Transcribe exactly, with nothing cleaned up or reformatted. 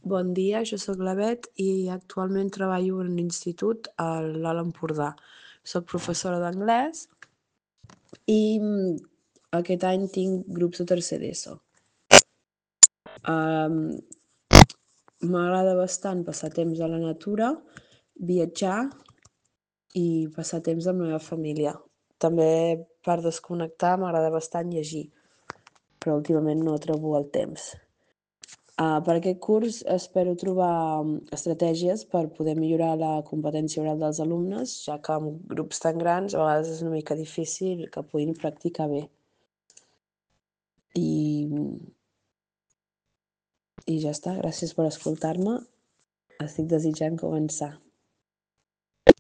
Bon dia, jo soc la Bet i actualment treballo en un institut a l'Alt Empordà. Soc professora d'anglès i mm, aquest any tinc grups de tercer d'ESO. Um, M'agrada bastant passar temps a la natura, viatjar i passar temps amb la meva família. També per desconnectar m'agrada bastant llegir, però últimament no trobo el temps. Uh, per aquest curs espero trobar um, estratègies per poder millorar la competència oral dels alumnes, ja que amb grups tan grans a vegades és una mica difícil que puguin practicar bé. I, i ja està, gràcies per escoltar-me. Estic desitjant començar.